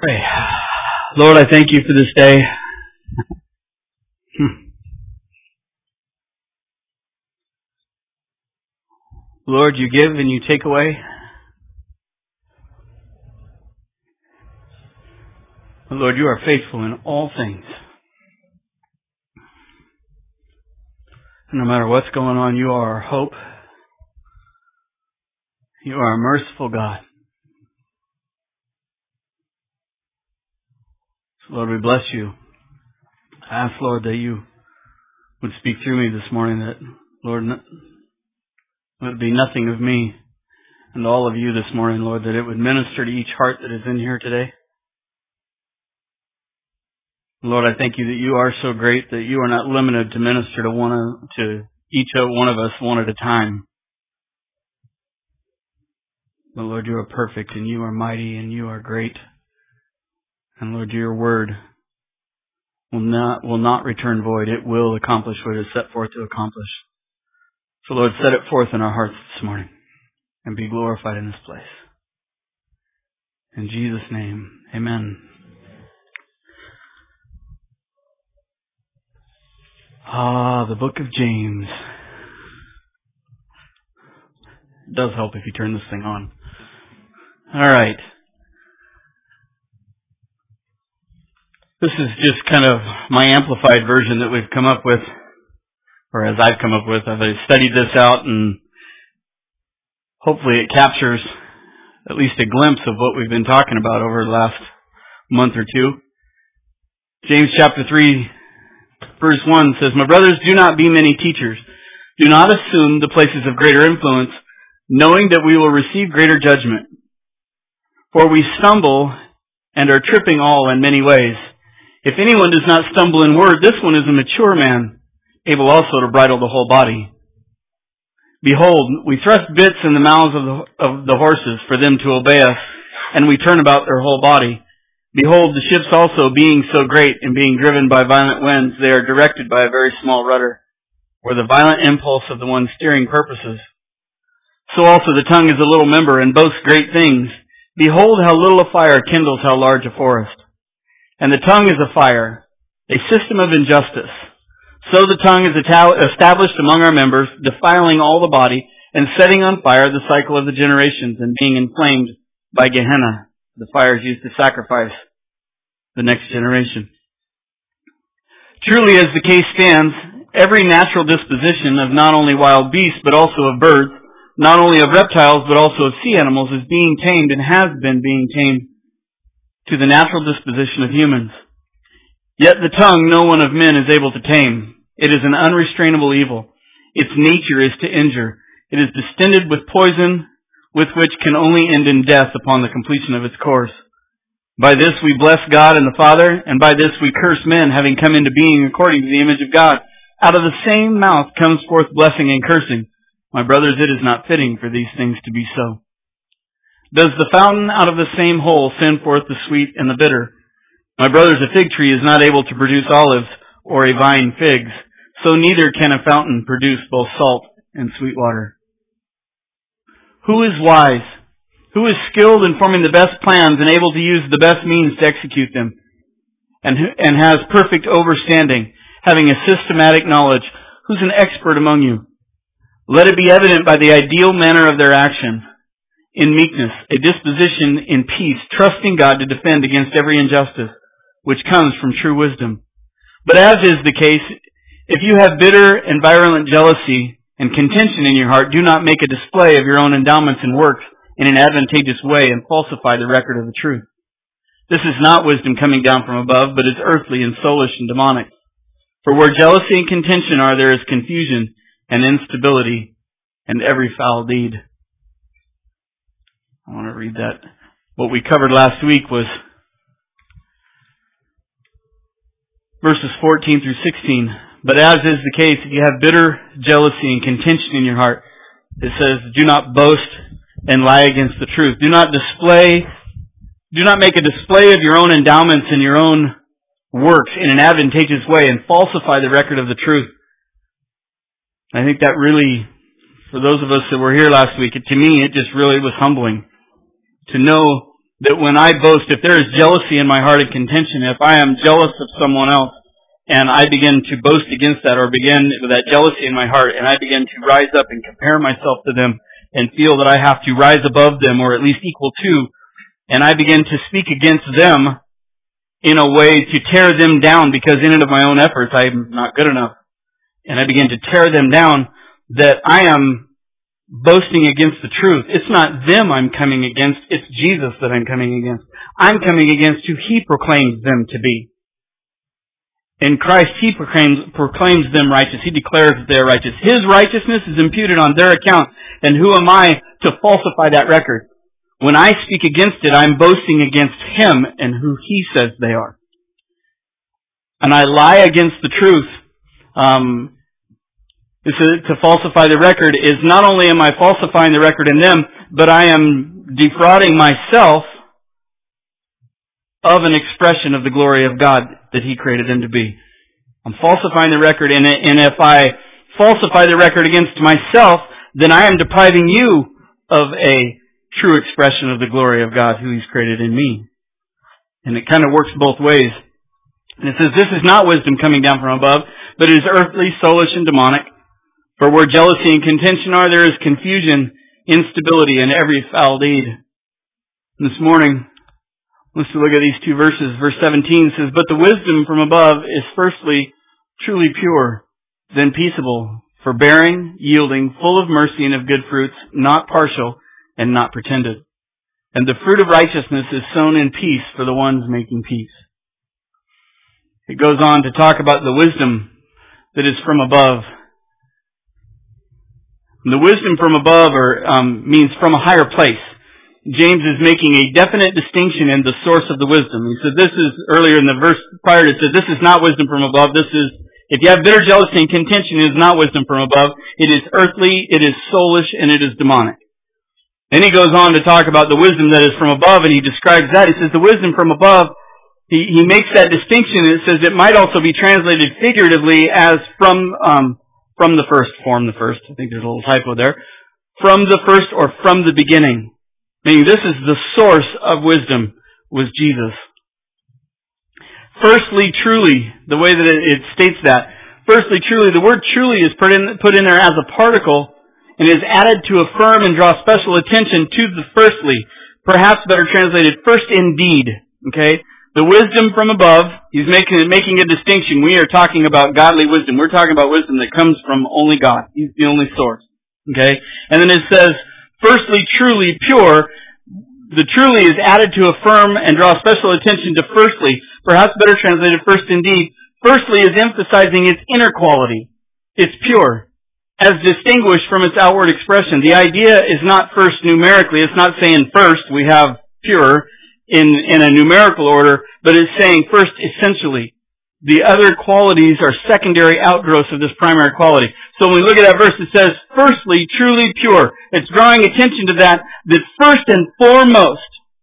Pray. Lord, I thank you for this day. Lord, you give and you take away. Lord, you are faithful in all things. No matter what's going on, you are our hope. You are a merciful God. So Lord, we bless you. I ask, Lord, that you would speak through me this morning, that, Lord, it would be nothing of me and all of you this morning, Lord, that it would minister to each heart that is in here today. Lord, I thank you that you are so great that you are not limited to minister to each one of us one at a time. But Lord, you are perfect and you are mighty and you are great. And Lord, your word will not return void. It will accomplish what it is set forth to accomplish. So Lord, set it forth in our hearts this morning and be glorified in this place. In Jesus' name, amen. The book of James. It does help if you turn this thing on. All right. This is just kind of my amplified version that we've come up with, or as I've come up with. I've studied this out, and hopefully it captures at least a glimpse of what we've been talking about over the last month or two. James chapter 3, verse 1 says, "My brothers, do not be many teachers. Do not assume the places of greater influence, knowing that we will receive greater judgment. For we stumble and are tripping all in many ways. If anyone does not stumble in word, this one is a mature man, able also to bridle the whole body. Behold, we thrust bits in the mouths of the horses for them to obey us, and we turn about their whole body. Behold, the ships also, being so great and being driven by violent winds, they are directed by a very small rudder, where the violent impulse of the one steering purposes. So also the tongue is a little member and boasts great things. Behold how little a fire kindles how large a forest. And the tongue is a fire, a system of injustice. So the tongue is established among our members, defiling all the body, and setting on fire the cycle of the generations, and being inflamed by Gehenna, the fires used to sacrifice the next generation. Truly, as the case stands, every natural disposition of not only wild beasts, but also of birds, not only of reptiles, but also of sea animals, is being tamed and has been being tamed to the natural disposition of humans. Yet the tongue no one of men is able to tame. It is an unrestrainable evil. Its nature is to injure. It is distended with poison, with which can only end in death upon the completion of its course. By this we bless God and the Father, and by this we curse men, having come into being according to the image of God. Out of the same mouth comes forth blessing and cursing. My brothers, it is not fitting for these things to be so. Does the fountain out of the same hole send forth the sweet and the bitter? My brothers, a fig tree is not able to produce olives, or a vine figs. So neither can a fountain produce both salt and sweet water. Who is wise? Who is skilled in forming the best plans and able to use the best means to execute them? And has perfect overstanding, having a systematic knowledge? Who's an expert among you? Let it be evident by the ideal manner of their action. In meekness, a disposition in peace, trusting God to defend against every injustice, which comes from true wisdom. But as is the case, if you have bitter and virulent jealousy and contention in your heart, do not make a display of your own endowments and works in an advantageous way and falsify the record of the truth. This is not wisdom coming down from above, but is earthly and soulish and demonic. For where jealousy and contention are, there is confusion and instability and every foul deed. I want to read that. What we covered last week was verses 14 through 16. But as is the case, if you have bitter jealousy and contention in your heart, it says, do not boast and lie against the truth. Do not make a display of your own endowments and your own works in an advantageous way and falsify the record of the truth. I think that really, for those of us that were here last week, to me, it just really was humbling to know that when I boast, if there is jealousy in my heart and contention, if I am jealous of someone else, and I begin to boast against that, or begin with that jealousy in my heart, and I begin to rise up and compare myself to them, and feel that I have to rise above them, or at least equal to, and I begin to speak against them in a way to tear them down, because in and of my own efforts I am not good enough, and I begin to tear them down, that I am boasting against the truth. It's not them I'm coming against, it's Jesus that I'm coming against. I'm coming against who He proclaims them to be. In Christ, He proclaims them righteous. He declares that they are righteous. His righteousness is imputed on their account, and who am I to falsify that record? When I speak against it, I'm boasting against Him and who He says they are. And I lie against the truth. To falsify the record is not only am I falsifying the record in them, but I am defrauding myself of an expression of the glory of God that He created them to be. I'm falsifying the record, and if I falsify the record against myself, then I am depriving you of a true expression of the glory of God who He's created in me. And it kind of works both ways. And it says, this is not wisdom coming down from above, but it is earthly, soulish, and demonic. For where jealousy and contention are, there is confusion, instability, and every foul deed. This morning, let's look at these two verses. Verse 17 says, but the wisdom from above is firstly truly pure, then peaceable, forbearing, yielding, full of mercy and of good fruits, not partial and not pretended. And the fruit of righteousness is sown in peace for the ones making peace. It goes on to talk about the wisdom that is from above. The wisdom from above means from a higher place. James is making a definite distinction in the source of the wisdom. He said this is, earlier in the verse prior, it said this is not wisdom from above. This is, if you have bitter jealousy and contention, it is not wisdom from above. It is earthly, it is soulish, and it is demonic. Then he goes on to talk about the wisdom that is from above, and he describes that. He says the wisdom from above, he makes that distinction, and it says it might also be translated figuratively as from the first form, the first. I think there's a little typo there. From the first or from the beginning. Meaning this is the source of wisdom, was Jesus. Firstly, truly, the way that it states that. Firstly, truly, the word truly is put in there as a particle and is added to affirm and draw special attention to the firstly. Perhaps better translated, first indeed. Okay? The wisdom from above, he's making a distinction. We are talking about godly wisdom. We're talking about wisdom that comes from only God. He's the only source. Okay? And then it says, firstly, truly, pure. The truly is added to affirm and draw special attention to firstly. Perhaps better translated, first indeed. Firstly is emphasizing its inner quality. It's pure, as distinguished from its outward expression. The idea is not first numerically. It's not saying first we have pure in a numerical order, but it's saying first essentially. The other qualities are secondary outgrowths of this primary quality. So when we look at that verse, it says, firstly, truly pure. It's drawing attention to that first and foremost,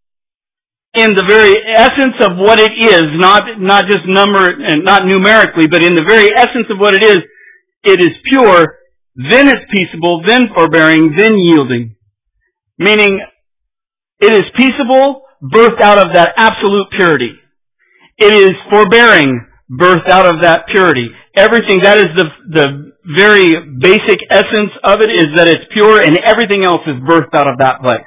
in the very essence of what it is, not just not numerically, but in the very essence of what it is pure, then it's peaceable, then forbearing, then yielding. Meaning, it is peaceable, birthed out of that absolute purity. It is forbearing, birthed out of that purity. Everything, that is the very basic essence of it, is that it's pure, and everything else is birthed out of that place.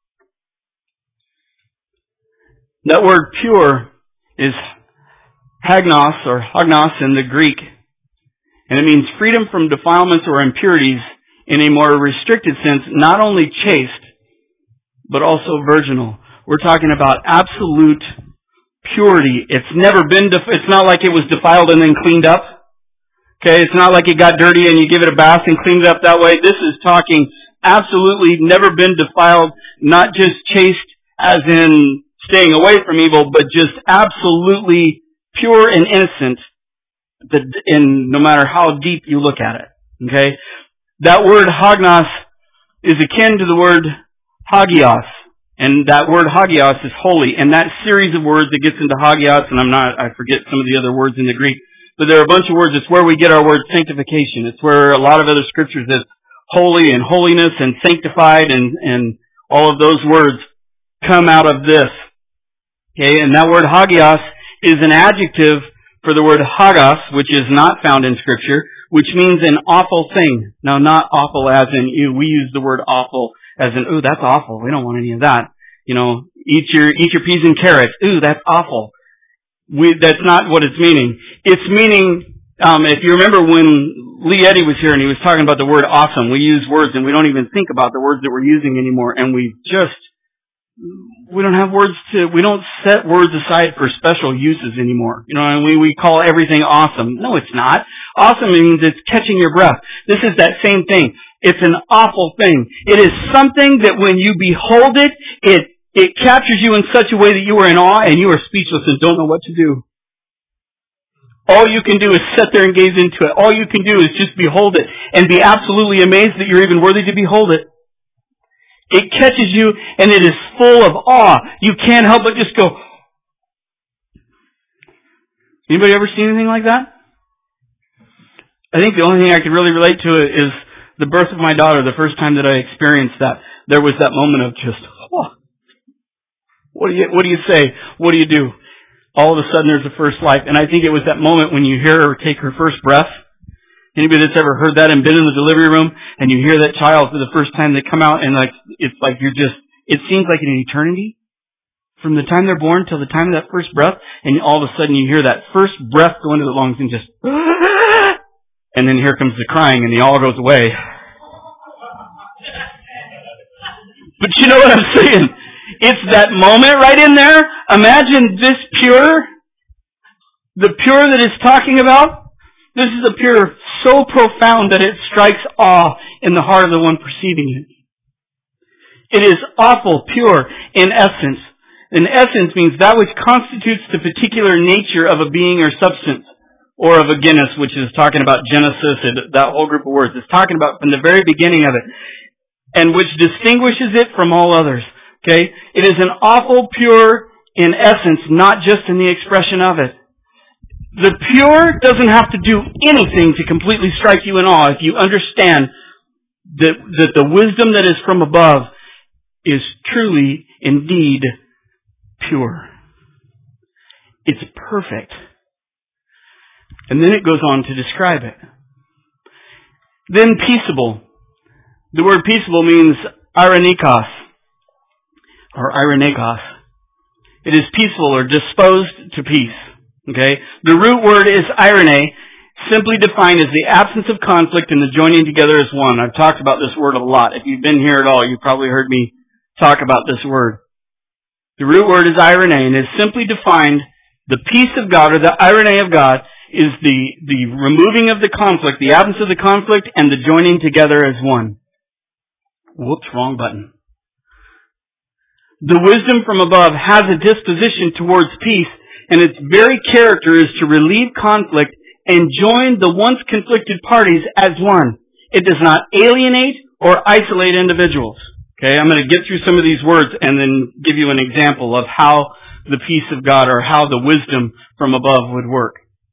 That word pure is hagnos, or hagnos in the Greek. And it means freedom from defilements or impurities in a more restricted sense, not only chaste, but also virginal. We're talking about absolute purity. It's never been, it's not like it was defiled and then cleaned up. Okay, it's not like it got dirty and you give it a bath and clean it up that way. This is talking absolutely never been defiled, not just chaste as in staying away from evil, but just absolutely pure and innocent, no matter how deep you look at it. Okay? That word hagnos is akin to the word hagios. And that word hagios is holy. And that series of words that gets into hagios, and I forget some of the other words in the Greek, but there are a bunch of words. It's where we get our word sanctification. It's where a lot of other scriptures is holy and holiness and sanctified and all of those words. come out of this. Okay, and that word hagios is an adjective for the word hagos, which is not found in Scripture, which means an awful thing. Now, not awful as in, we use the word awful as in, ooh, that's awful. We don't want any of that. Eat your peas and carrots. Ooh, that's awful. That's not what it's meaning. It's meaning, if you remember when Lee Eddy was here and he was talking about the word awesome, we use words and we don't even think about the words that we're using anymore, and we don't have words we don't set words aside for special uses anymore. And we call everything awesome. No, it's not. Awesome means it's catching your breath. This is that same thing. It's an awful thing. It is something that when you behold it, it captures you in such a way that you are in awe and you are speechless and don't know what to do. All you can do is sit there and gaze into it. All you can do is just behold it and be absolutely amazed that you're even worthy to behold it. It catches you and it is full of awe. You can't help but just go. Anybody ever seen anything like that? I think the only thing I could really relate to it is the birth of my daughter. The first time that I experienced that, there was that moment of just, oh. What do you say? What do you do? All of a sudden there's a first life. And I think it was that moment when you hear her take her first breath. Anybody that's ever heard that and been in the delivery room and you hear that child for the first time, they come out and it seems like an eternity from the time they're born till the time of that first breath, and all of a sudden you hear that first breath go into the lungs and just, and then here comes the crying and the all goes away. But you know what I'm saying? It's that moment right in there. Imagine this pure, the pure that it's talking about. This is a pure so profound that it strikes awe in the heart of the one perceiving it. It is awful pure in essence. In essence means that which constitutes the particular nature of a being or substance, or of a genus, which is talking about Genesis, that whole group of words. It's talking about from the very beginning of it, and which distinguishes it from all others. Okay? It is an awful pure in essence, not just in the expression of it. The pure doesn't have to do anything to completely strike you in awe if you understand that the wisdom that is from above is truly, indeed, pure. It's perfect. And then it goes on to describe it. Then peaceable. The word peaceable means ironikos, or ironekos. It is peaceful or disposed to peace. Okay? The root word is irene, simply defined as the absence of conflict and the joining together as one. I've talked about this word a lot. If you've been here at all, you've probably heard me talk about this word. The root word is irene, and is simply defined, the peace of God, or the irene of God, is the removing of the conflict, the absence of the conflict, and the joining together as one. Whoops, wrong button. The wisdom from above has a disposition towards peace, and its very character is to relieve conflict and join the once conflicted parties as one. It does not alienate or isolate individuals. Okay, I'm going to get through some of these words and then give you an example of how the peace of God or how the wisdom from above would work.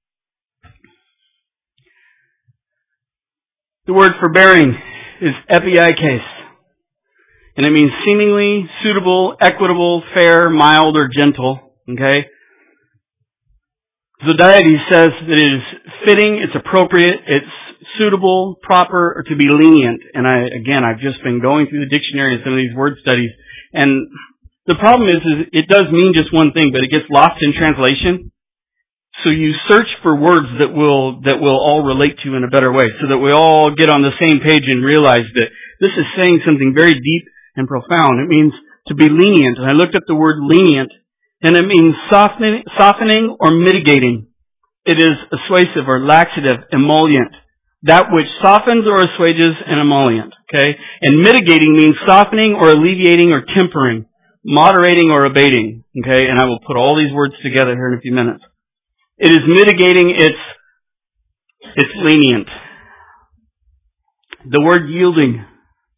The word forbearing is epiikes, and it means seemingly, suitable, equitable, fair, mild, or gentle. Okay? Zodhiates says that it is fitting, it's appropriate, it's suitable, proper, or to be lenient. And I've just been going through the dictionary and some of these word studies, and the problem is it does mean just one thing, but it gets lost in translation. So you search for words that will all relate to in a better way, so that we all get on the same page and realize that this is saying something very deep and profound. It means to be lenient. And I looked up the word lenient, and it means softening or mitigating. It is assuasive or laxative, emollient. That which softens or assuages an emollient. Okay? And mitigating means softening or alleviating or tempering, moderating or abating. Okay? And I will put all these words together here in a few minutes. It is mitigating, it's lenient. The word yielding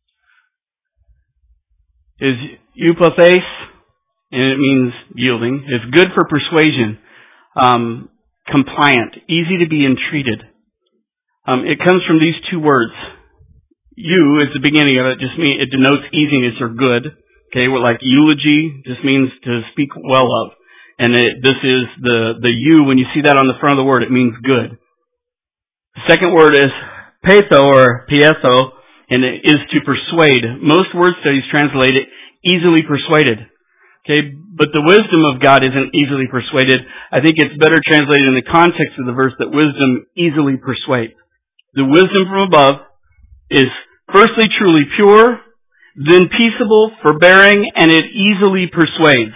is eupathes, and it means yielding. It's good for persuasion, compliant, easy to be entreated. It comes from these two words. You is the beginning of it, just means it denotes easiness or good. Okay, well, like eulogy just means to speak well of. And this is the you, when you see that on the front of the word, it means good. The second word is peitho or pietho, and it is to persuade. Most word studies translate it easily persuaded. Okay, but the wisdom of God isn't easily persuaded. I think it's better translated in the context of the verse that wisdom easily persuades. The wisdom from above is firstly truly pure, then peaceable, forbearing, and it easily persuades.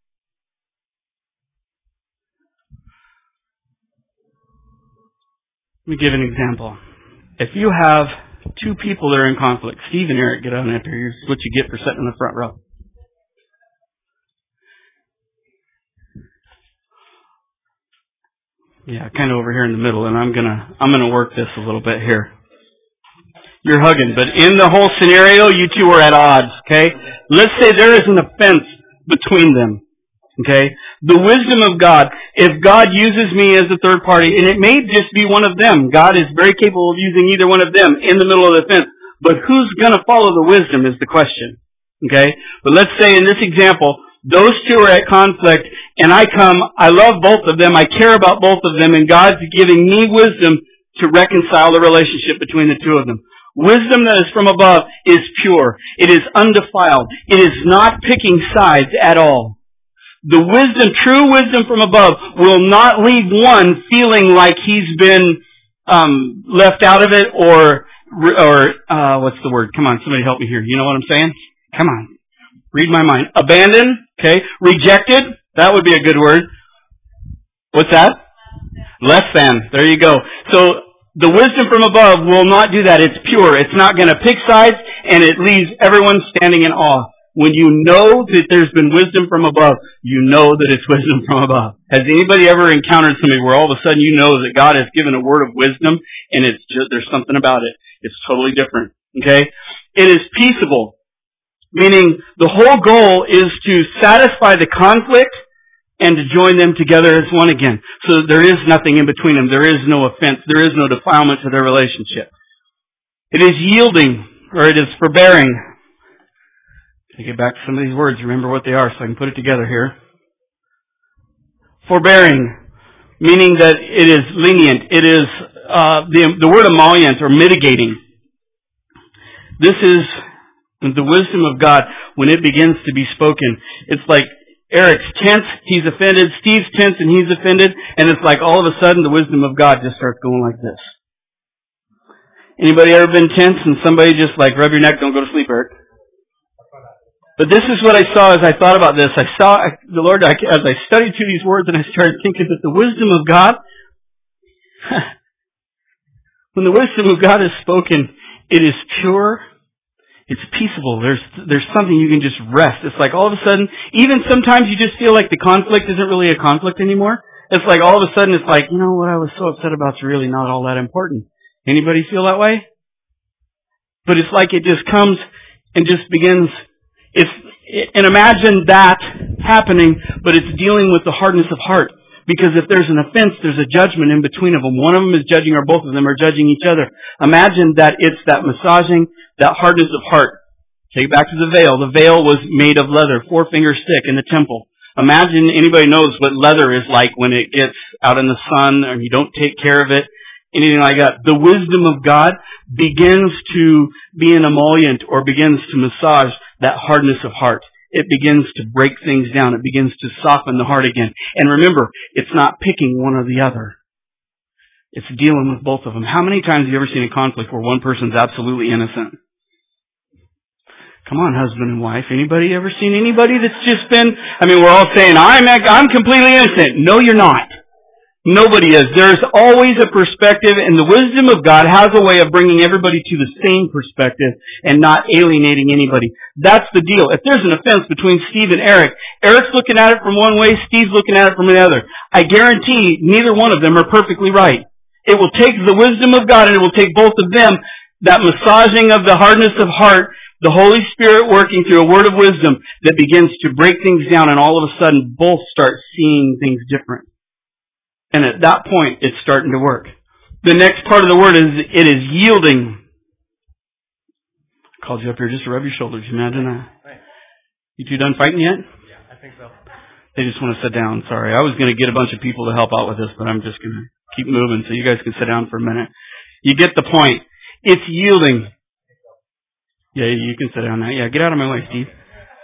Let me give an example. If you have two people that are in conflict, Steve and Eric, get on up here. Here's what you get for sitting in the front row. Yeah, kind of over here in the middle, and I'm gonna work this a little bit here. You're hugging, but in the whole scenario, you two are at odds, okay? Let's say there is an offense between them, okay? The wisdom of God, if God uses me as a third party, and it may just be one of them, God is very capable of using either one of them in the middle of the offense, but who's gonna follow the wisdom is the question, okay? But let's say in this example, those two are at conflict, and I love both of them, I care about both of them, and God's giving me wisdom to reconcile the relationship between the two of them. Wisdom that is from above is pure. It is undefiled. It is not picking sides at all. The wisdom, true wisdom from above, will not leave one feeling like he's been left out of it or what's the word? Come on, somebody help me here. You know what I'm saying? Come on. Read my mind. Abandoned, okay. Rejected, that would be a good word. What's that? Less than. There you go. So, the wisdom from above will not do that. It's pure. It's not going to pick sides, and it leaves everyone standing in awe. When you know that there's been wisdom from above, you know that it's wisdom from above. Has anybody ever encountered somebody where all of a sudden you know that God has given a word of wisdom, and it's just, there's something about it. It's totally different. Okay? It is peaceable, meaning the whole goal is to satisfy the conflict and to join them together as one again. So there is nothing in between them. There is no offense. There is no defilement to their relationship. It is yielding, or it is forbearing. To get back to some of these words, remember what they are so I can put it together here. Forbearing, meaning that it is lenient. It is the word emollient, or mitigating. This is the wisdom of God when it begins to be spoken. It's like Eric's tense, he's offended. Steve's tense and he's offended. And it's like all of a sudden the wisdom of God just starts going like this. Anybody ever been tense and somebody just like rub your neck, don't go to sleep, Eric? But this is what I saw as I thought about this. I saw the Lord, as I studied through these words, and I started thinking that the wisdom of God, when the wisdom of God is spoken, it is pure. It's peaceable. There's something you can just rest. It's like all of a sudden, even sometimes you just feel like the conflict isn't really a conflict anymore. It's like all of a sudden it's like, you know what I was so upset about is really not all that important. Anybody feel that way? But it's like it just comes and just begins. And imagine that happening, but it's dealing with the hardness of heart. Because if there's an offense, there's a judgment in between of them. One of them is judging, or both of them are judging each other. Imagine that it's that massaging, that hardness of heart. Take it back to the veil. The veil was made of leather, 4-finger stick in the temple. Imagine anybody knows what leather is like when it gets out in the sun and you don't take care of it, anything like that. The wisdom of God begins to be an emollient, or begins to massage that hardness of heart. It begins to break things down. It begins to soften the heart again. And remember, it's not picking one or the other. It's dealing with both of them. How many times have you ever seen a conflict where one person's absolutely innocent? Come on, husband and wife. Anybody ever seen anybody that's just been, we're all saying, I'm completely innocent. No, you're not. Nobody is. There's always a perspective, and the wisdom of God has a way of bringing everybody to the same perspective and not alienating anybody. That's the deal. If there's an offense between Steve and Eric, Eric's looking at it from one way, Steve's looking at it from the other. I guarantee neither one of them are perfectly right. It will take the wisdom of God, and it will take both of them, that massaging of the hardness of heart, the Holy Spirit working through a word of wisdom that begins to break things down, and all of a sudden both start seeing things different. And at that point, it's starting to work. The next part of the word is, it is yielding. I called you up here just to rub your shoulders. You imagine that? You two done fighting yet? Yeah, I think so. They just want to sit down. Sorry. I was going to get a bunch of people to help out with this, but I'm just going to keep moving so you guys can sit down for a minute. You get the point. It's yielding. Yeah, you can sit down now. Yeah, get out of my way, Steve.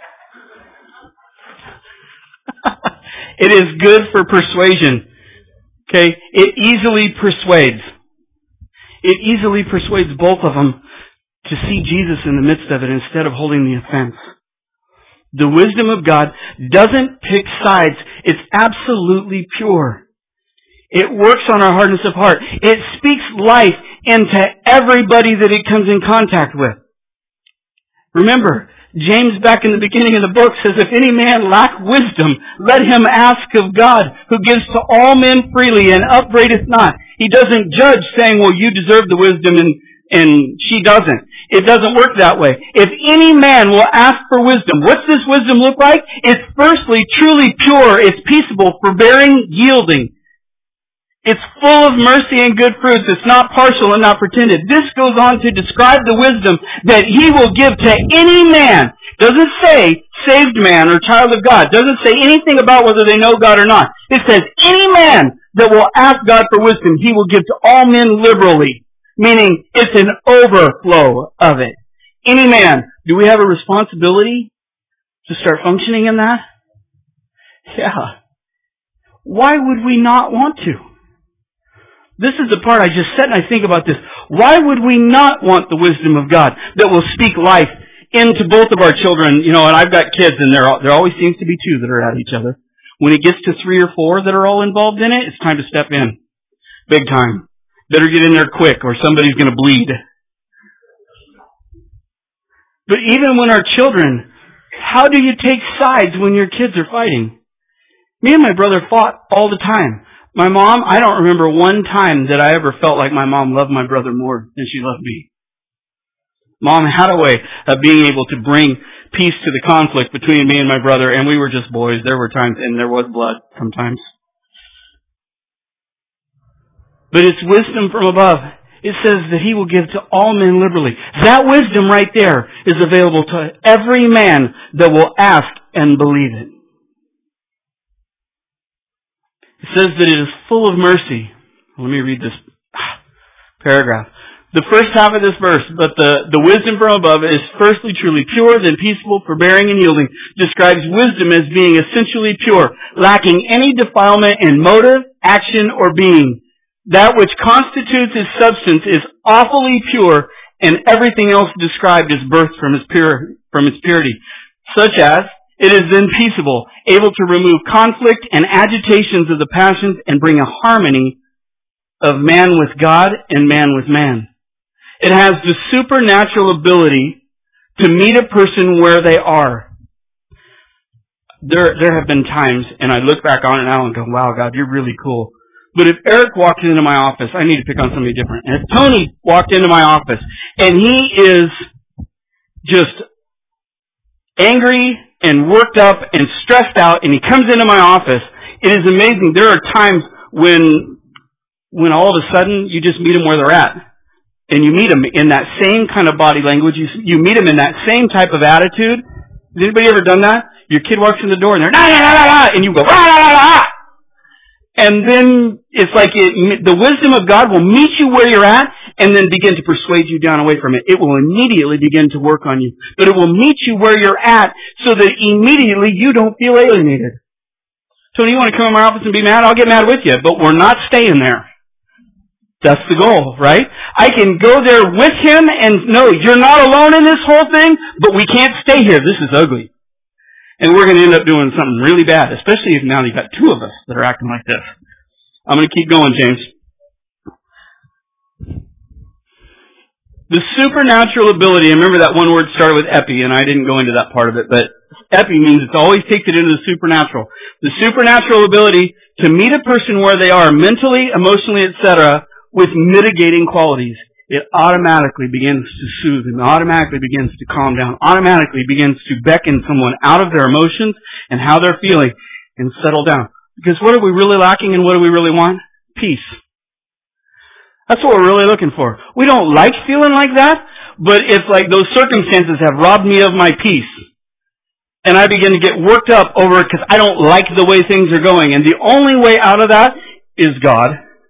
It is good for persuasion. Okay? It easily persuades. It easily persuades both of them to see Jesus in the midst of it instead of holding the offense. The wisdom of God doesn't pick sides. It's absolutely pure. It works on our hardness of heart. It speaks life into everybody that it comes in contact with. Remember, James back in the beginning of the book says, if any man lack wisdom, let him ask of God, who gives to all men freely and upbraideth not. He doesn't judge saying, well, you deserve the wisdom and she doesn't. It doesn't work that way. If any man will ask for wisdom, what's this wisdom look like? It's firstly truly pure, it's peaceable, forbearing, yielding. It's full of mercy and good fruits. It's not partial and not pretended. This goes on to describe the wisdom that He will give to any man. Doesn't say saved man or child of God. Doesn't say anything about whether they know God or not. It says any man that will ask God for wisdom, He will give to all men liberally. Meaning, it's an overflow of it. Any man. Do we have a responsibility to start functioning in that? Yeah. Why would we not want to? This is the part I just said and I think about this. Why would we not want the wisdom of God that will speak life into both of our children? You know, and I've got kids and there always seems to be two that are at each other. When it gets to 3 or 4 that are all involved in it, it's time to step in. Big time. Better get in there quick or somebody's going to bleed. But even when our children, how do you take sides when your kids are fighting? Me and my brother fought all the time. My mom, I don't remember one time that I ever felt like my mom loved my brother more than she loved me. Mom had a way of being able to bring peace to the conflict between me and my brother, and we were just boys. There were times, and there was blood sometimes. But it's wisdom from above. It says that He will give to all men liberally. That wisdom right there is available to every man that will ask and believe it. It says that it is full of mercy. Let me read this paragraph. The first half of this verse, but the wisdom from above is firstly truly pure, then peaceable, forbearing, and yielding, describes wisdom as being essentially pure, lacking any defilement in motive, action, or being. That which constitutes its substance is awfully pure, and everything else described is birthed from its purity, such as it is then peaceable, able to remove conflict and agitations of the passions and bring a harmony of man with God and man with man. It has the supernatural ability to meet a person where they are. There have been times, and I look back on it now and go, wow, God, you're really cool. But if Eric walked into my office, I need to pick on somebody different. And if Tony walked into my office, and he is just angry and worked up and stressed out, and he comes into my office, it is amazing. There are times when all of a sudden you just meet them where they're at. And you meet them in that same kind of body language. You meet them in that same type of attitude. Has anybody ever done that? Your kid walks in the door and they're, and you go, and then it's like the wisdom of God will meet you where you're at and then begin to persuade you down away from it. It will immediately begin to work on you. But it will meet you where you're at so that immediately you don't feel alienated. Tony, you want to come in my office and be mad? I'll get mad with you, but we're not staying there. That's the goal, right? I can go there with him and no, you're not alone in this whole thing, but we can't stay here. This is ugly. And we're going to end up doing something really bad, especially if now you've got 2 of us that are acting like this. I'm going to keep going, James. The supernatural ability, remember that one word started with epi, and I didn't go into that part of it, but epi means it always takes it into the supernatural. The supernatural ability to meet a person where they are mentally, emotionally, etc., with mitigating qualities. It automatically begins to soothe and automatically begins to calm down, automatically begins to beckon someone out of their emotions and how they're feeling and settle down. Because what are we really lacking and what do we really want? Peace. That's what we're really looking for. We don't like feeling like that, but it's like those circumstances have robbed me of my peace. And I begin to get worked up over it because I don't like the way things are going. And the only way out of that is God.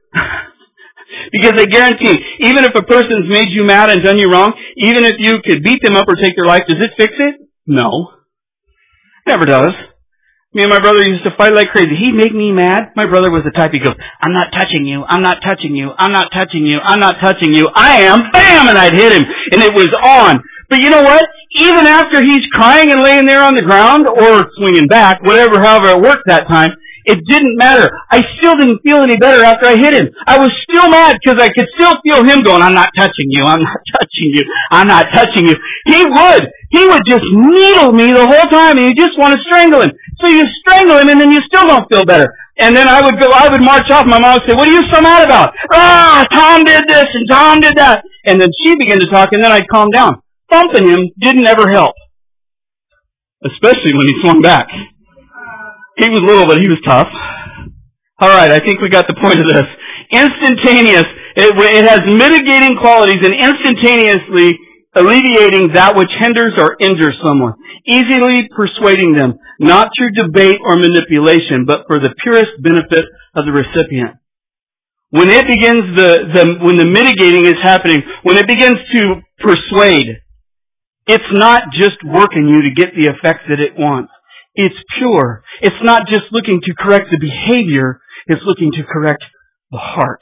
Because I guarantee, even if a person's made you mad and done you wrong, even if you could beat them up or take their life, does it fix it? No. Never does. Me and my brother used to fight like crazy. He'd make me mad. My brother was the type, he goes, I'm not touching you, I'm not touching you, I'm not touching you, I'm not touching you. I am, bam, and I'd hit him. And it was on. But you know what? Even after he's crying and laying there on the ground, or swinging back, however it worked that time, it didn't matter. I still didn't feel any better after I hit him. I was still mad because I could still feel him going, I'm not touching you, I'm not touching you, I'm not touching you. He would just needle me the whole time and you just want to strangle him. So you strangle him and then you still don't feel better. And then I would march off. My mom would say, what are you so mad about? Tom did this and Tom did that. And then she began to talk and then I'd calm down. Thumping him didn't ever help. Especially when he swung back. He was little, but he was tough. Alright, I think we got the point of this. Instantaneous. It has mitigating qualities and instantaneously alleviating that which hinders or injures someone. Easily persuading them, not through debate or manipulation, but for the purest benefit of the recipient. When it begins, when the mitigating is happening, when it begins to persuade, it's not just working you to get the effects that it wants. It's pure. It's not just looking to correct the behavior, it's looking to correct the heart.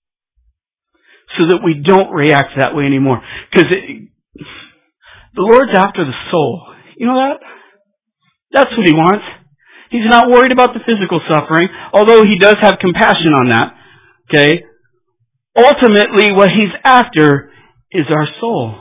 So that we don't react that way anymore. Because the Lord's after the soul. You know that? That's what He wants. He's not worried about the physical suffering, although He does have compassion on that. Okay? Ultimately, what He's after is our soul.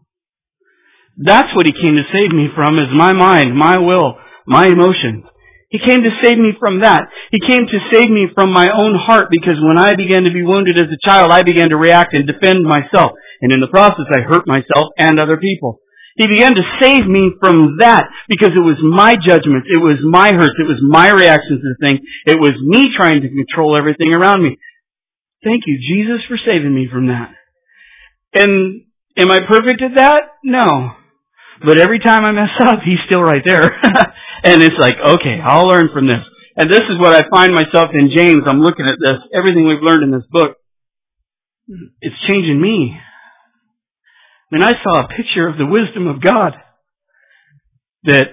That's what He came to save me from, is my mind, my will, my emotions. He came to save me from that. He came to save me from my own heart, because when I began to be wounded as a child, I began to react and defend myself. And in the process, I hurt myself and other people. He began to save me from that because it was my judgments, it was my hurts, it was my reactions to the thing. It was me trying to control everything around me. Thank you, Jesus, for saving me from that. And am I perfect at that? No. But every time I mess up, He's still right there. And it's like, okay, I'll learn from this. And this is what I find myself in James. I'm looking at this, everything we've learned in this book. It's changing me. I mean, I saw a picture of the wisdom of God that,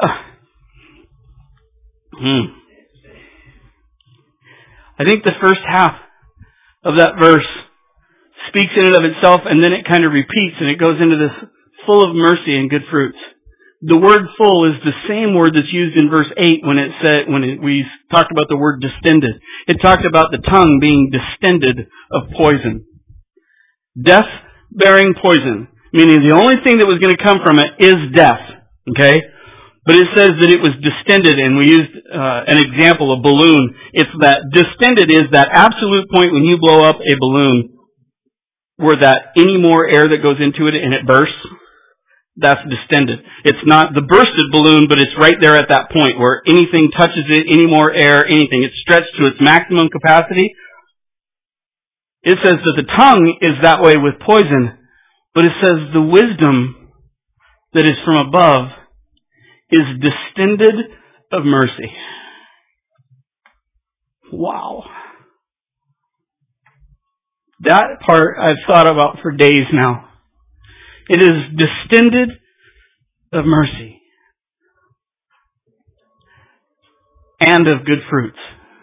I think the first half of that verse speaks in and of itself, and then it kind of repeats, and it goes into this full of mercy and good fruits. The word full is the same word that's used in verse 8 we talked about the word distended. It talked about the tongue being distended of poison. Death-bearing poison, meaning the only thing that was going to come from it is death. Okay? But it says that it was distended, and we used an example, a balloon. It's that distended is that absolute point when you blow up a balloon where that any more air that goes into it and it bursts. That's distended. It's not the bursted balloon, but it's right there at that point where anything touches it, any more air, anything. It's stretched to its maximum capacity. It says that the tongue is that way with poison, but it says the wisdom that is from above is distended of mercy. Wow. That part I've thought about for days now. It is distended of mercy and of good fruits.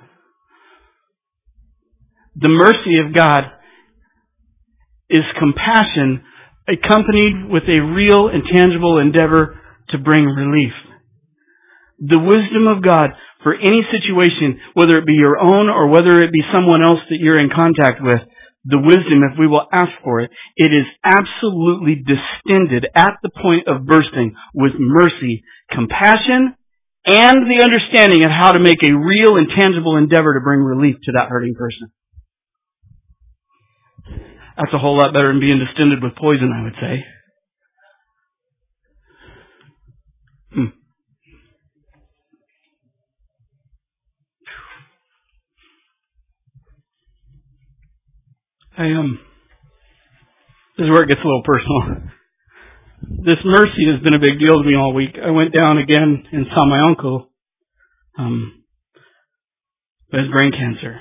The mercy of God is compassion accompanied with a real and tangible endeavor to bring relief. The wisdom of God for any situation, whether it be your own or whether it be someone else that you're in contact with, the wisdom, if we will ask for it, it is absolutely distended at the point of bursting with mercy, compassion, and the understanding of how to make a real and tangible endeavor to bring relief to that hurting person. That's a whole lot better than being distended with poison, I would say. This is where it gets a little personal. this mercy has been a big deal to me all week. I went down again and saw my uncle with his brain cancer.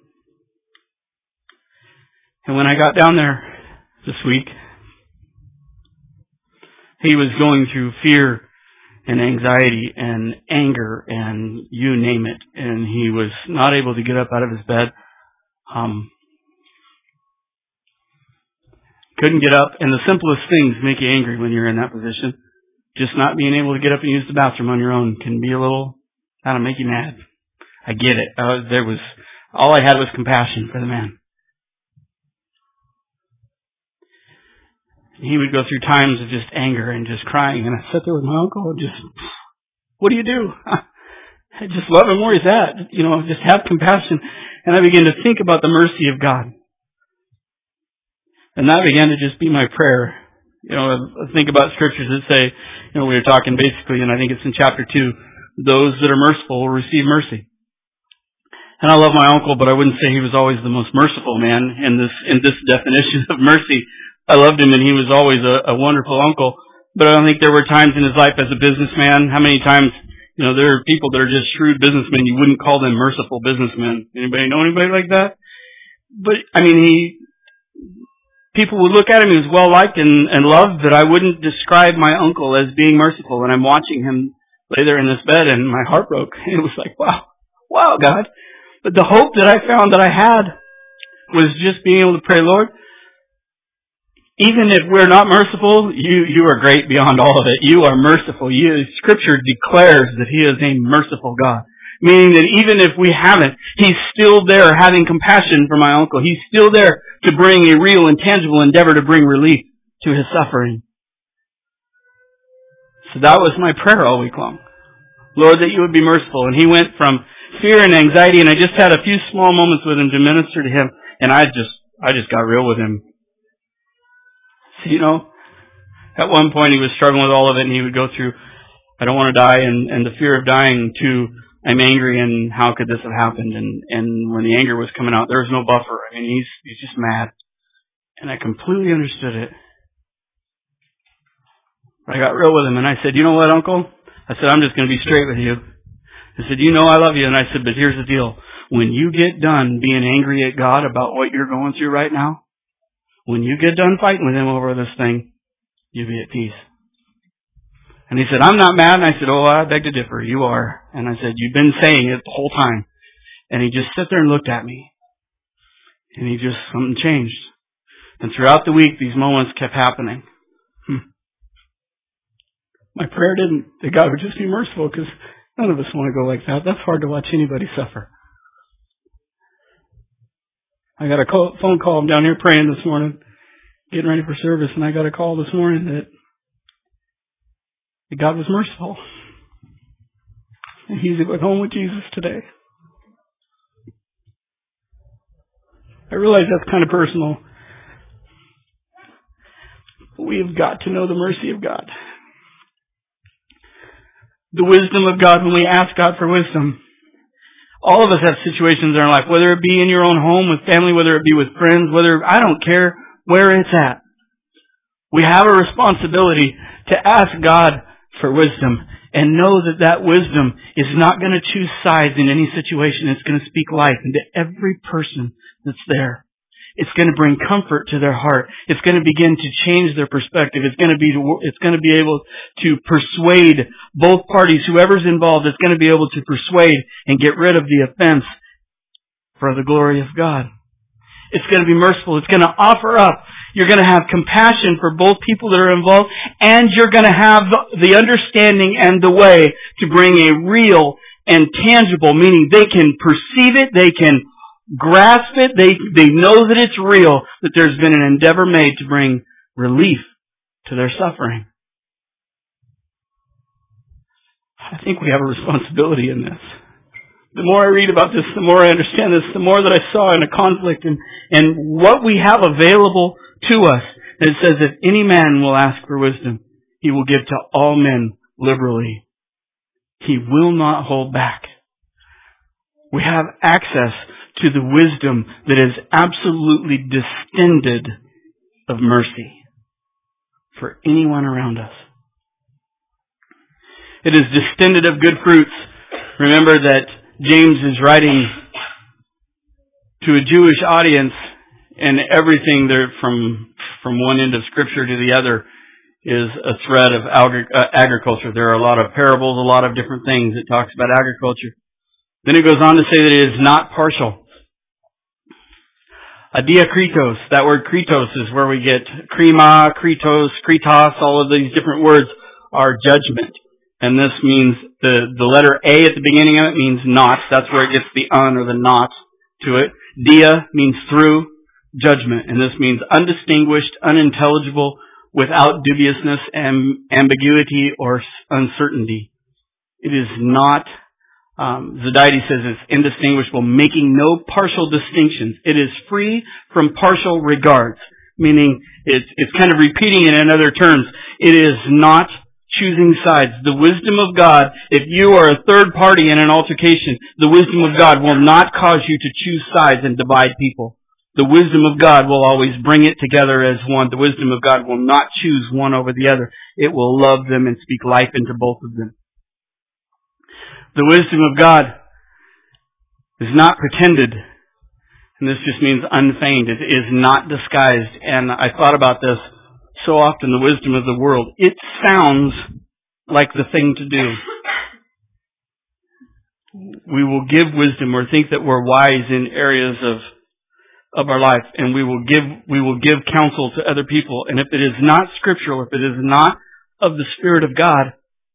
And when I got down there this week, he was going through fear and anxiety and anger and you name it. And he was not able to get up out of his bed. Couldn't get up. And the simplest things make you angry when you're in that position. Just not being able to get up and use the bathroom on your own can be a little, kind of make you mad. I get it. All I had was compassion for the man. He would go through times of just anger and just crying. And I sat there with my uncle and just, what do you do? I just love him where he's at. Just have compassion. And I began to think about the mercy of God. And that began to just be my prayer. I think about scriptures that say, we were talking basically, and I think it's in chapter 2, those that are merciful will receive mercy. And I love my uncle, but I wouldn't say he was always the most merciful man in this definition of mercy. I loved him and he was always a wonderful uncle, but I don't think there were times in his life as a businessman. How many times, there are people that are just shrewd businessmen. You wouldn't call them merciful businessmen. Anybody know anybody like that? But, people would look at him, he was well liked and loved, but I wouldn't describe my uncle as being merciful. And I'm watching him lay there in this bed and my heart broke. It was like, wow, God. But the hope that I found that I had was just being able to pray, Lord, even if we're not merciful, you are great beyond all of it. You are merciful. Scripture declares that He is a merciful God. Meaning that even if we haven't, He's still there having compassion for my uncle. He's still there to bring a real and tangible endeavor to bring relief to his suffering. So that was my prayer all week long. Lord, that you would be merciful. And he went from fear and anxiety, and I just had a few small moments with him to minister to him, and I just got real with him. So, at one point he was struggling with all of it, and he would go through, I don't want to die, and the fear of dying, to I'm angry, and how could this have happened? And when the anger was coming out, there was no buffer. He's just mad. And I completely understood it. But I got real with him, and I said, you know what, Uncle? I said, I'm just going to be straight with you. I said, I love you. And I said, but here's the deal. When you get done being angry at God about what you're going through right now, when you get done fighting with Him over this thing, you'll be at peace. And he said, I'm not mad. And I said, I beg to differ. You are. And I said, you've been saying it the whole time. And he just sat there and looked at me. And something changed. And throughout the week, these moments kept happening. My prayer that God would just be merciful, because none of us want to go like that. That's hard to watch anybody suffer. I got a phone call. I'm down here praying this morning, getting ready for service, and I got a call this morning that God was merciful. And he's at home with Jesus today. I realize that's kind of personal. But we have got to know the mercy of God. The wisdom of God when we ask God for wisdom. All of us have situations in our life, whether it be in your own home, with family, whether it be with friends, I don't care where it's at. We have a responsibility to ask God for wisdom and know that wisdom is not going to choose sides in any situation. It's going to speak life into every person that's there. It's going to bring comfort to their heart. It's going to begin to change their perspective. It's going to be able to persuade both parties, whoever's involved. It's going to be able to persuade and get rid of the offense for the glory of God. It's going to be merciful. It's going to offer up. You're going to have compassion for both people that are involved, and you're going to have the understanding and the way to bring a real and tangible, meaning they can perceive it, they can grasp it, they know that it's real, that there's been an endeavor made to bring relief to their suffering. I think we have a responsibility in this. The more I read about this, the more I understand this, the more that I saw in a conflict and what we have available to us. It says, if any man will ask for wisdom, he will give to all men liberally. He will not hold back. We have access to the wisdom that is absolutely distended of mercy for anyone around us. It is distended of good fruits. Remember that James is writing to a Jewish audience, and everything there from one end of Scripture to the other is a thread of agriculture. There are a lot of parables, a lot of different things that talks about agriculture. Then it goes on to say that it is not partial. Diakritos, that word kritos is where we get krima, kritos, kritos, all of these different words are judgment. And this means the letter A at the beginning of it means not. That's where it gets the un or the not to it. Dia means through, judgment. And this means undistinguished, unintelligible, without dubiousness, ambiguity, or uncertainty. It is not, Zedaitis says it's indistinguishable, making no partial distinctions. It is free from partial regards, meaning it's kind of repeating it in other terms. It is not choosing sides. The wisdom of God, if you are a third party in an altercation, the wisdom of God will not cause you to choose sides and divide people. The wisdom of God will always bring it together as one. The wisdom of God will not choose one over the other. It will love them and speak life into both of them. The wisdom of God is not pretended. And this just means unfeigned. It is not disguised. And I thought about this so often, the wisdom of the world. It sounds like the thing to do. We will give wisdom or think that we're wise in areas of our life, and we will give counsel to other people. And if it is not scriptural, if it is not of the Spirit of God,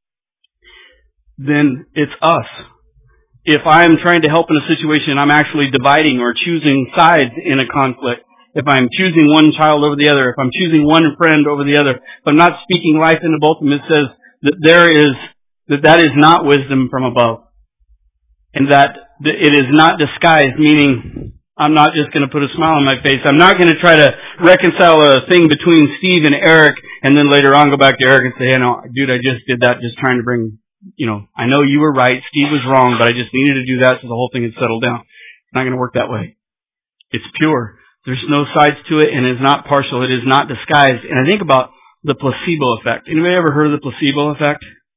then it's us. If I'm trying to help in a situation, I'm actually dividing or choosing sides in a conflict. If I'm choosing one child over the other, if I'm choosing one friend over the other, if I'm not speaking life into both of them, it says that that is not wisdom from above. And that it is not disguised, meaning I'm not just going to put a smile on my face. I'm not going to try to reconcile a thing between Steve and Eric and then later on go back to Eric and say, hey, no, dude, I just did that just trying to bring, I know you were right, Steve was wrong, but I just needed to do that so the whole thing had settled down. It's not going to work that way. It's pure. There's no sides to it, and it's not partial. It is not disguised. And I think about the placebo effect. Anybody ever heard of the placebo effect?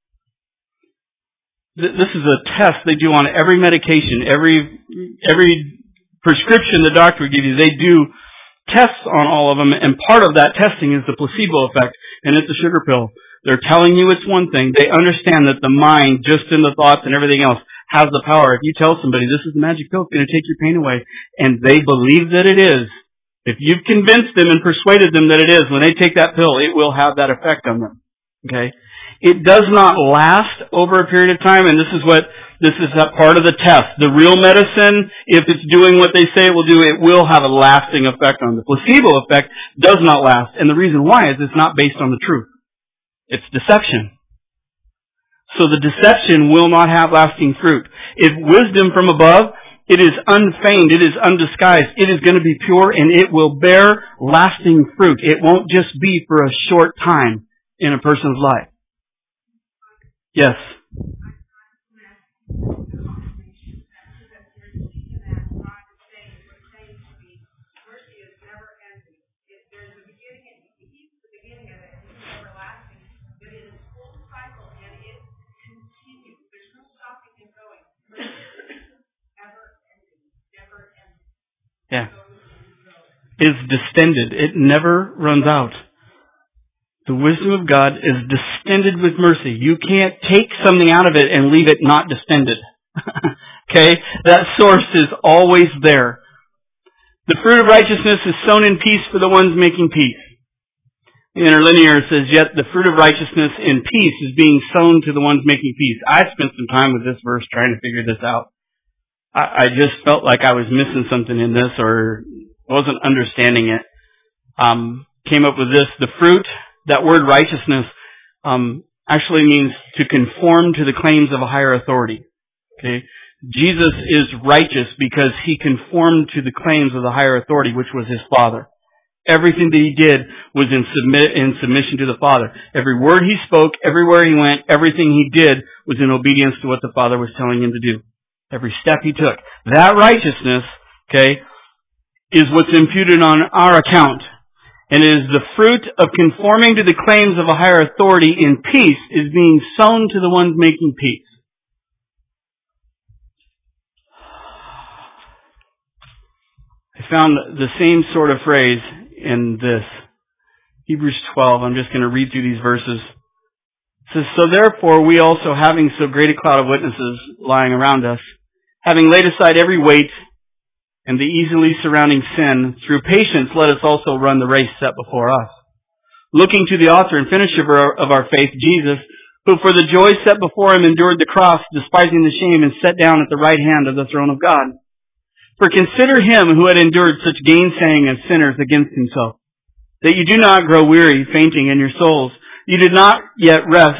This is a test they do on every medication, every prescription the doctor would give you. They do tests on all of them, and part of that testing is the placebo effect, and it's a sugar pill. They're telling you it's one thing. They understand that the mind, just in the thoughts and everything else, has the power. If you tell somebody, this is the magic pill, it's going to take your pain away, and they believe that it is, if you've convinced them and persuaded them that it is, when they take that pill, it will have that effect on them. Okay? It does not last over a period of time, and this is that part of the test. The real medicine, if it's doing what they say it will do, it will have a lasting effect on them. The placebo effect does not last, and the reason why is it's not based on the truth. It's deception. So the deception will not have lasting fruit. If wisdom from above, it is unfeigned, it is undisguised, it is going to be pure, and it will bear lasting fruit. It won't just be for a short time in a person's life. Yes? Yeah. Is distended. It never runs out. The wisdom of God is distended with mercy. You can't take something out of it and leave it not distended. Okay? That source is always there. The fruit of righteousness is sown in peace for the ones making peace. The interlinear says, yet the fruit of righteousness in peace is being sown to the ones making peace. I spent some time with this verse trying to figure this out. I just felt like I was missing something in this or wasn't understanding it. Came up with this. The fruit, that word righteousness, actually means to conform to the claims of a higher authority. Okay? Jesus is righteous because he conformed to the claims of the higher authority, which was his Father. Everything that he did was in submission to the Father. Every word he spoke, everywhere he went, everything he did was in obedience to what the Father was telling him to do. Every step he took. That righteousness, okay, is what's imputed on our account. And it is the fruit of conforming to the claims of a higher authority in peace is being sown to the ones making peace. I found the same sort of phrase in this. Hebrews 12. I'm just going to read through these verses. It says, so therefore we also, having so great a cloud of witnesses lying around us, having laid aside every weight and the easily surrounding sin, through patience let us also run the race set before us. Looking to the author and finisher of our faith, Jesus, who for the joy set before him endured the cross, despising the shame, and sat down at the right hand of the throne of God. For consider him who had endured such gainsaying of sinners against himself, that you do not grow weary, fainting in your souls. You did not yet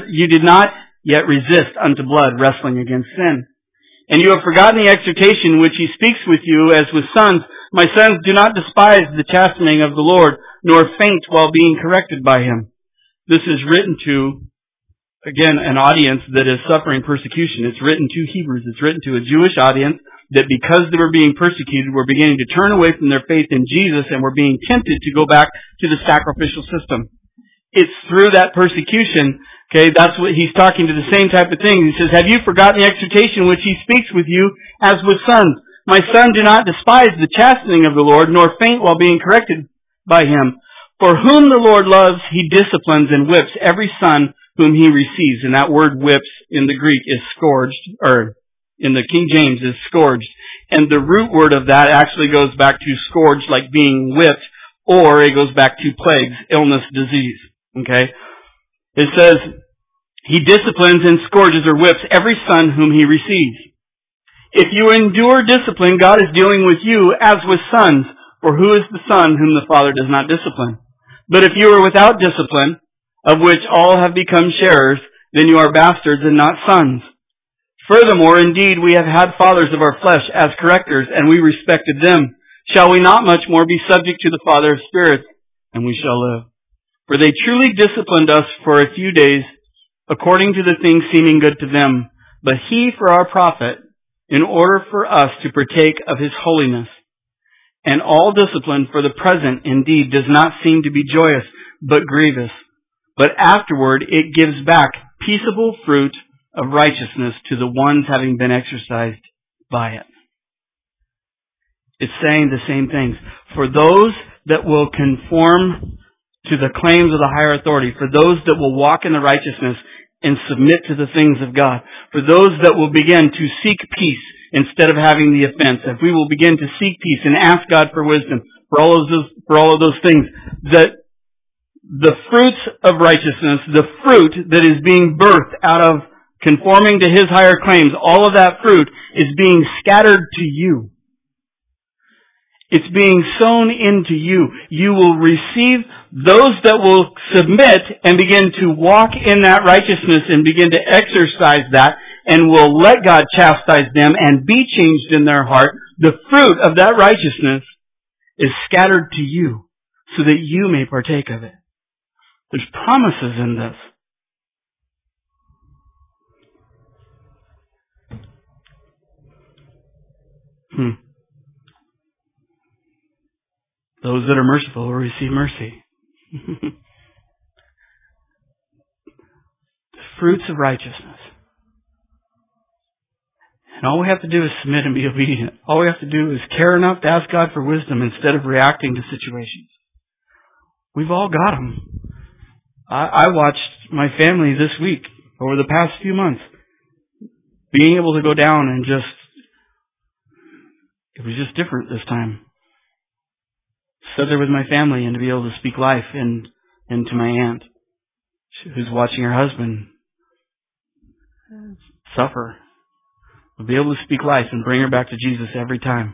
resist unto blood, wrestling against sin. And you have forgotten the exhortation which he speaks with you as with sons. My sons, do not despise the chastening of the Lord, nor faint while being corrected by him. This is written to, again, an audience that is suffering persecution. It's written to Hebrews. It's written to a Jewish audience that because they were being persecuted, were beginning to turn away from their faith in Jesus and were being tempted to go back to the sacrificial system. It's through that persecution. Okay, that's what he's talking to, the same type of thing. He says, have you forgotten the exhortation which he speaks with you as with sons? My son, do not despise the chastening of the Lord, nor faint while being corrected by him. For whom the Lord loves, he disciplines and whips every son whom he receives. And that word whips in the Greek is scourged, or in the King James is scourged. And the root word of that actually goes back to scourged, like being whipped, or it goes back to plagues, illness, disease. Okay? It says, he disciplines and scourges or whips every son whom he receives. If you endure discipline, God is dealing with you as with sons. For who is the son whom the Father does not discipline? But if you are without discipline, of which all have become sharers, then you are bastards and not sons. Furthermore, indeed, we have had fathers of our flesh as correctors, and we respected them. Shall we not much more be subject to the Father of spirits, and we shall live? For they truly disciplined us for a few days, according to the things seeming good to them, but he for our profit, in order for us to partake of his holiness. And all discipline for the present indeed does not seem to be joyous, but grievous. But afterward it gives back peaceable fruit of righteousness to the ones having been exercised by it. It's saying the same things. For those that will conform to the claims of the higher authority, for those that will walk in the righteousness and submit to the things of God, for those that will begin to seek peace instead of having the offense, if we will begin to seek peace and ask God for wisdom, for all of those things, that the fruits of righteousness, the fruit that is being birthed out of conforming to his higher claims, all of that fruit is being scattered to you. It's being sown into you. You will receive those that will submit and begin to walk in that righteousness and begin to exercise that and will let God chastise them and be changed in their heart. The fruit of that righteousness is scattered to you so that you may partake of it. There's promises in this. Those that are merciful will receive mercy. The fruits of righteousness. And all we have to do is submit and be obedient. All we have to do is care enough to ask God for wisdom instead of reacting to situations. We've all got them. I watched my family this week, over the past few months, being able to go down and it was just different this time. Sit there with my family and to be able to speak life into my aunt who's watching her husband suffer. We'll be able to speak life and bring her back to Jesus every time.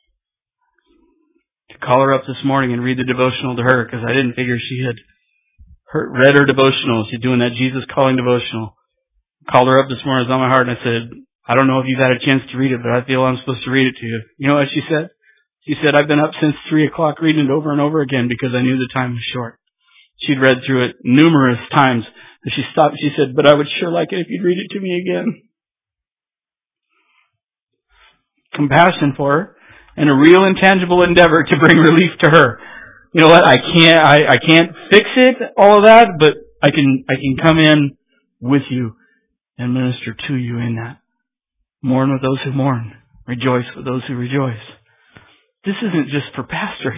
To call her up this morning and read the devotional to her because I didn't figure she had read her devotional. She's doing that Jesus Calling devotional. Called her up this morning. It was on my heart and I said, I don't know if you've had a chance to read it, but I feel I'm supposed to read it to you. You know what she said? She said, I've been up since 3 o'clock reading it over and over again because I knew the time was short. She'd read through it numerous times. And she stopped. She said, but I would sure like it if you'd read it to me again. Compassion for her and a real and tangible endeavor to bring relief to her. You know what? I can't fix it, all of that, but I can come in with you and minister to you in that. Mourn with those who mourn. Rejoice with those who rejoice. This isn't just for pastors.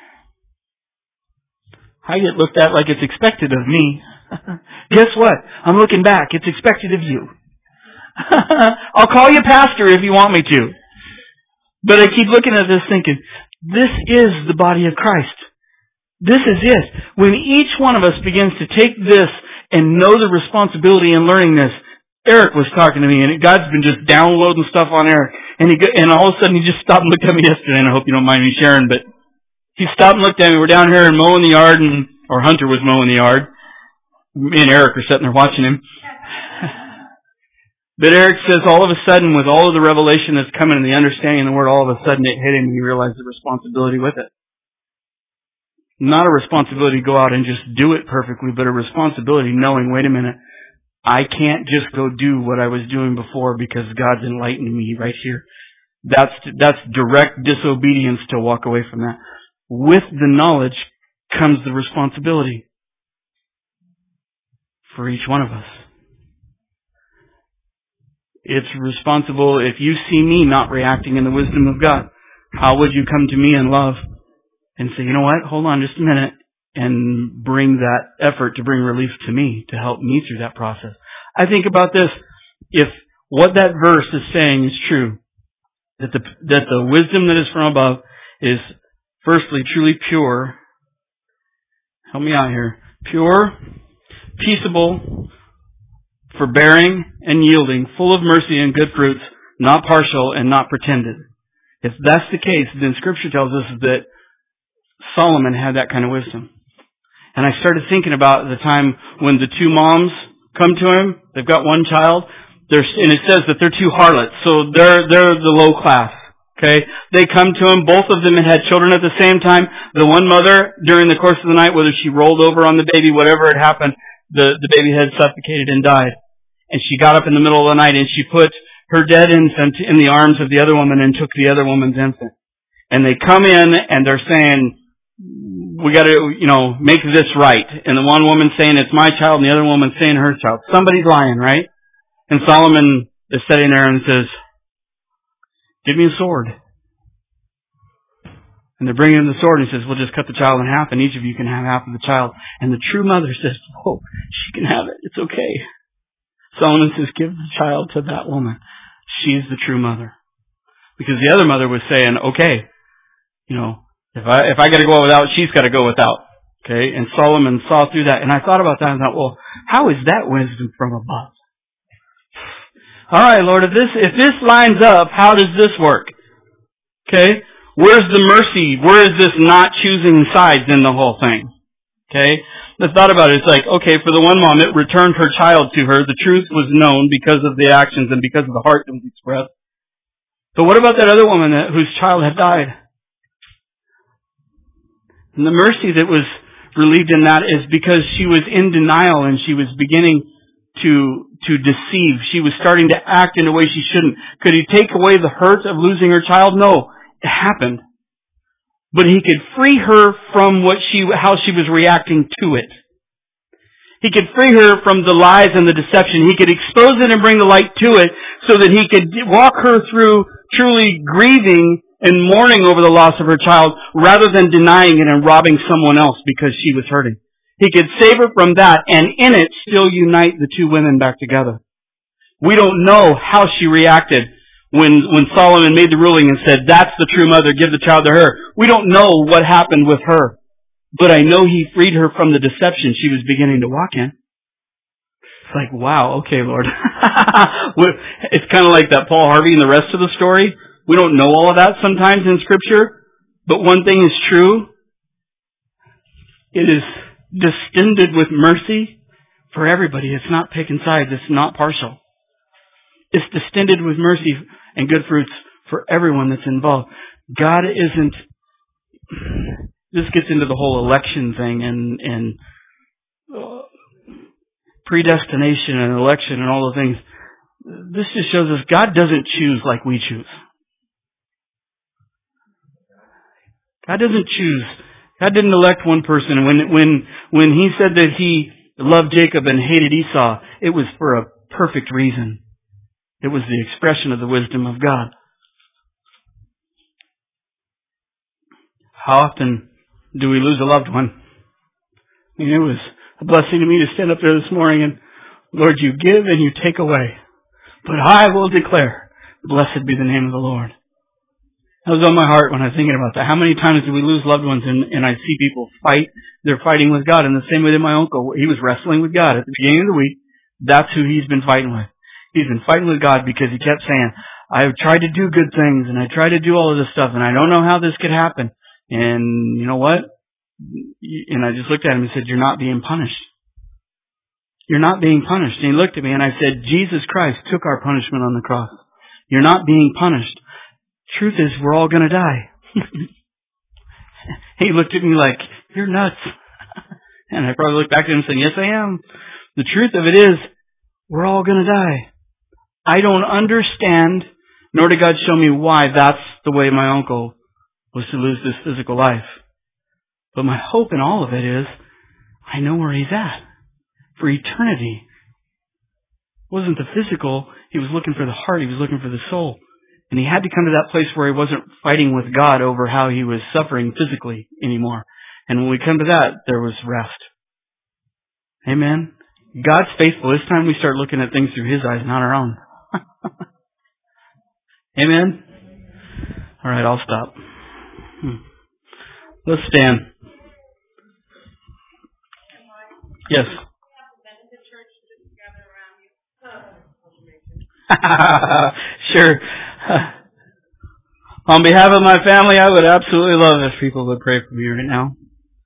I get looked at like it's expected of me. Guess what? I'm looking back. It's expected of you. I'll call you pastor if you want me to. But I keep looking at this thinking, this is the body of Christ. This is it. When each one of us begins to take this and know the responsibility in learning this. Eric was talking to me, and God's been just downloading stuff on Eric. And all of a sudden he just stopped and looked at me yesterday, and I hope you don't mind me sharing, but he stopped and looked at me. We're down here and mowing the yard, or Hunter was mowing the yard. Me and Eric are sitting there watching him. But Eric says all of a sudden, with all of the revelation that's coming and the understanding of the Word, all of a sudden it hit him and he realized the responsibility with it. Not a responsibility to go out and just do it perfectly, but a responsibility knowing, wait a minute, I can't just go do what I was doing before because God's enlightening me right here. That's direct disobedience to walk away from that. With the knowledge comes the responsibility for each one of us. It's responsible. If you see me not reacting in the wisdom of God, how would you come to me in love and say, you know what, hold on just a minute, and bring that effort to bring relief to me, to help me through that process. I think about this. If what that verse is saying is true, that the wisdom that is from above is firstly truly pure, help me out here, pure, peaceable, forbearing and yielding, full of mercy and good fruits, not partial and not pretended. If that's the case, then Scripture tells us that Solomon had that kind of wisdom. And I started thinking about the time when the two moms come to him. They've got one child. And it says that they're two harlots. So they're the low class. Okay? They come to him. Both of them had children at the same time. The one mother, during the course of the night, whether she rolled over on the baby, whatever had happened, the baby had suffocated and died. And she got up in the middle of the night and she put her dead infant in the arms of the other woman and took the other woman's infant. And they come in and they're saying, we got to, make this right. And the one woman's saying it's my child, and the other woman's saying her child. Somebody's lying, right? And Solomon is sitting there and says, give me a sword. And they're bringing him the sword, and he says, we'll just cut the child in half, and each of you can have half of the child. And the true mother says, oh, she can have it. It's okay. Solomon says, give the child to that woman. She's the true mother. Because the other mother was saying, okay, if I got to go without, she's got to go without. Okay? And Solomon saw through that. And I thought about that and thought, well, how is that wisdom from above? All right, Lord, if this lines up, how does this work? Okay? Where's the mercy? Where is this not choosing sides in the whole thing? Okay? I thought about it. It's like, okay, for the one mom, it returned her child to her. The truth was known because of the actions and because of the heart that was expressed. But what about that other woman whose child had died? And the mercy that was relieved in that is because she was in denial and she was beginning to deceive. She was starting to act in a way she shouldn't. Could he take away the hurt of losing her child? No, it happened. But he could free her from how she was reacting to it. He could free her from the lies and the deception. He could expose it and bring the light to it so that he could walk her through truly grieving and mourning over the loss of her child rather than denying it and robbing someone else because she was hurting. He could save her from that and in it still unite the two women back together. We don't know how she reacted when Solomon made the ruling and said, that's the true mother, give the child to her. We don't know what happened with her. But I know he freed her from the deception she was beginning to walk in. It's like, wow, okay, Lord. It's kind of like that Paul Harvey and the rest of the story. We don't know all of that sometimes in Scripture, but one thing is true. It is distended with mercy for everybody. It's not picking sides. It's not partial. It's distended with mercy and good fruits for everyone that's involved. God isn't... This gets into the whole election thing and predestination and election and all the things. This just shows us God doesn't choose like we choose. God doesn't choose God didn't elect one person. When He said that He loved Jacob and hated Esau, it was for a perfect reason. It was the expression of the wisdom of God. How often do we lose a loved one? I mean, it was a blessing to me to stand up there this morning and, Lord, you give and you take away. But I will declare, blessed be the name of the Lord. That was on my heart when I was thinking about that. How many times do we lose loved ones and I see people fight? They're fighting with God in the same way that my uncle, he was wrestling with God at the beginning of the week. That's who he's been fighting with. He's been fighting with God because he kept saying, I've tried to do good things and I tried to do all of this stuff and I don't know how this could happen. And you know what? And I just looked at him and said, you're not being punished. You're not being punished. And he looked at me and I said, Jesus Christ took our punishment on the cross. You're not being punished. Truth is, we're all going to die. He looked at me like, you're nuts. And I probably looked back at him and said, yes, I am. The truth of it is, we're all going to die. I don't understand, nor did God show me why that's the way my uncle was to lose this physical life. But my hope in all of it is, I know where he's at for eternity. It wasn't the physical. He was looking for the heart. He was looking for the soul. And he had to come to that place where he wasn't fighting with God over how he was suffering physically anymore. And when we come to that, there was rest. Amen. God's faithful. It's time we start looking at things through His eyes, not our own. Amen. All right, I'll stop. Let's stand. Yes. Sure. On behalf of my family, I would absolutely love if people would pray for me right now.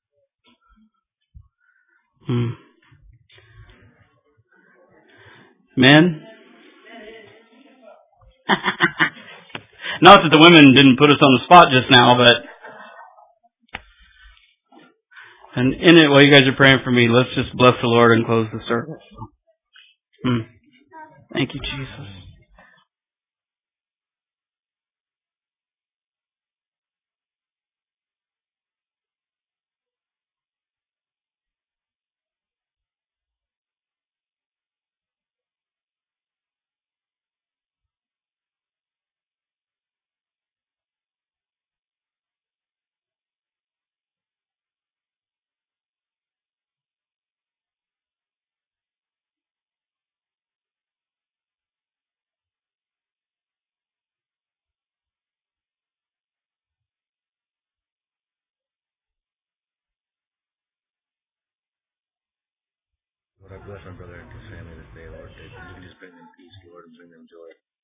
Men? Not that the women didn't put us on the spot just now, but... And in it, while you guys are praying for me, let's just bless the Lord and close the service. Thank you, Jesus. Lord, I bless my brother and his family this day, Lord, that you just bring them peace, Lord, and bring them joy.